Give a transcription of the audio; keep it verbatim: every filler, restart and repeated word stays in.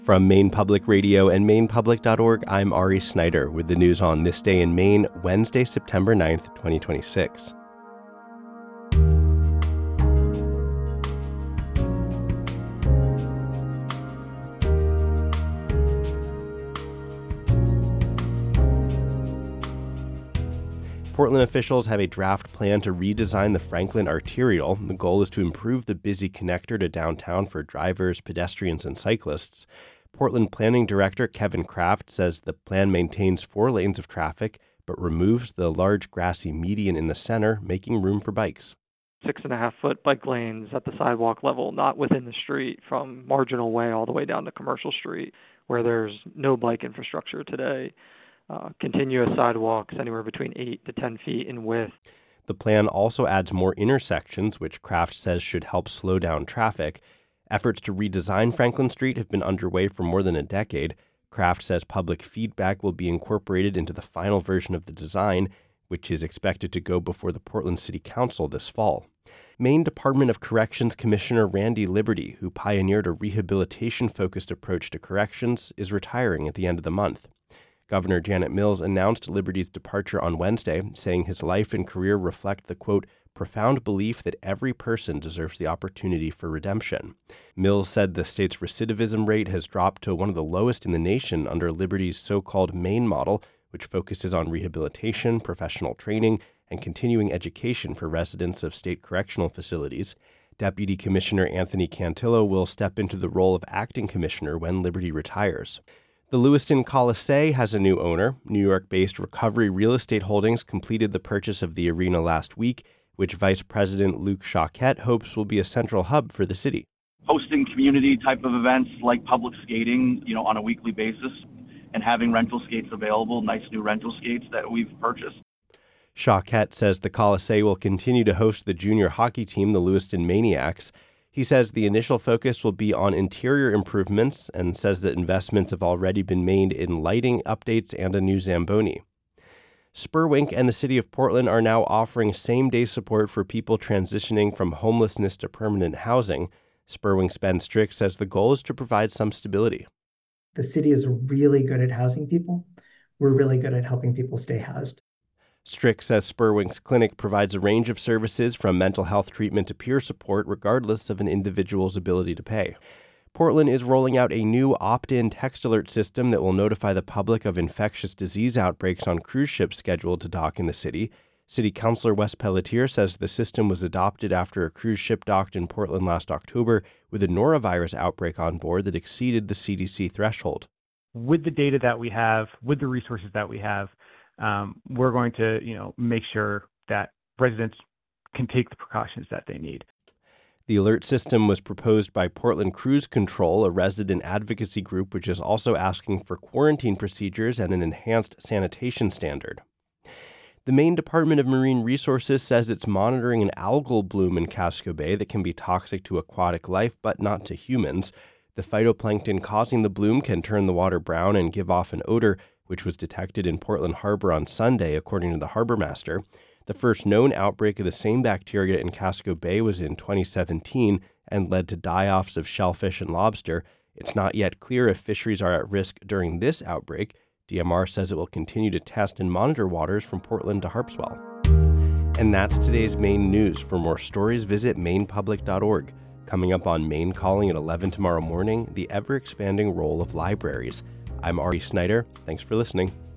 From Maine Public Radio and maine public dot org, I'm Ari Snyder with the news on This Day in Maine, Wednesday, September ninth, twenty twenty-six. Portland officials have a draft plan to redesign the Franklin Arterial. The goal is to improve the busy connector to downtown for drivers, pedestrians, and cyclists. Portland Planning Director Kevin Kraft says the plan maintains four lanes of traffic, but removes the large grassy median in the center, making room for bikes. Six and a half foot bike lanes at the sidewalk level, not within the street, from Marginal Way all the way down to Commercial Street, where there's no bike infrastructure today. Uh, continuous sidewalks anywhere between eight to ten feet in width. The plan also adds more intersections, which Kraft says should help slow down traffic. Efforts to redesign Franklin Street have been underway for more than a decade. Kraft says public feedback will be incorporated into the final version of the design, which is expected to go before the Portland City Council this fall. Maine Department of Corrections Commissioner Randy Liberty, who pioneered a rehabilitation-focused approach to corrections, is retiring at the end of the month. Governor Janet Mills announced Liberty's departure on Wednesday, saying his life and career reflect the, quote, profound belief that every person deserves the opportunity for redemption. Mills said the state's recidivism rate has dropped to one of the lowest in the nation under Liberty's so-called Maine model, which focuses on rehabilitation, professional training, and continuing education for residents of state correctional facilities. Deputy Commissioner Anthony Cantillo will step into the role of acting commissioner when Liberty retires. The Lewiston Colisée has a new owner. New York-based Recovery Real Estate Holdings completed the purchase of the arena last week, which Vice President Luke Choquette hopes will be a central hub for the city. Hosting community type of events like public skating, you know, on a weekly basis, and having rental skates available, nice new rental skates that we've purchased. Choquette says the Colisée will continue to host the junior hockey team, the Lewiston Maniacs. He says the initial focus will be on interior improvements and says that investments have already been made in lighting updates and a new Zamboni. Spurwink and the city of Portland are now offering same-day support for people transitioning from homelessness to permanent housing. Spurwink's Ben Strick says the goal is to provide some stability. The city is really good at housing people. We're really good at helping people stay housed. Strick says Spurwink's clinic provides a range of services from mental health treatment to peer support, regardless of an individual's ability to pay. Portland is rolling out a new opt-in text alert system that will notify the public of infectious disease outbreaks on cruise ships scheduled to dock in the city. City Councilor Wes Pelletier says the system was adopted after a cruise ship docked in Portland last October with a norovirus outbreak on board that exceeded the C D C threshold. With the data that we have, with the resources that we have, Um, we're going to, you know, make sure that residents can take the precautions that they need. The alert system was proposed by Portland Cruise Control, a resident advocacy group which is also asking for quarantine procedures and an enhanced sanitation standard. The Maine Department of Marine Resources says it's monitoring an algal bloom in Casco Bay that can be toxic to aquatic life but not to humans. The phytoplankton causing the bloom can turn the water brown and give off an odor, which was detected in Portland Harbor on Sunday, according to the harbor master. The first known outbreak of the same bacteria in Casco Bay was in twenty seventeen and led to die-offs of shellfish and lobster. It's not yet clear if fisheries are at risk during this outbreak. D M R says it will continue to test and monitor waters from Portland to Harpswell. And that's today's Maine news. For more stories, visit maine public dot org. Coming up on Maine Calling at eleven tomorrow morning, the ever-expanding role of libraries. I'm Ari Snyder. Thanks for listening.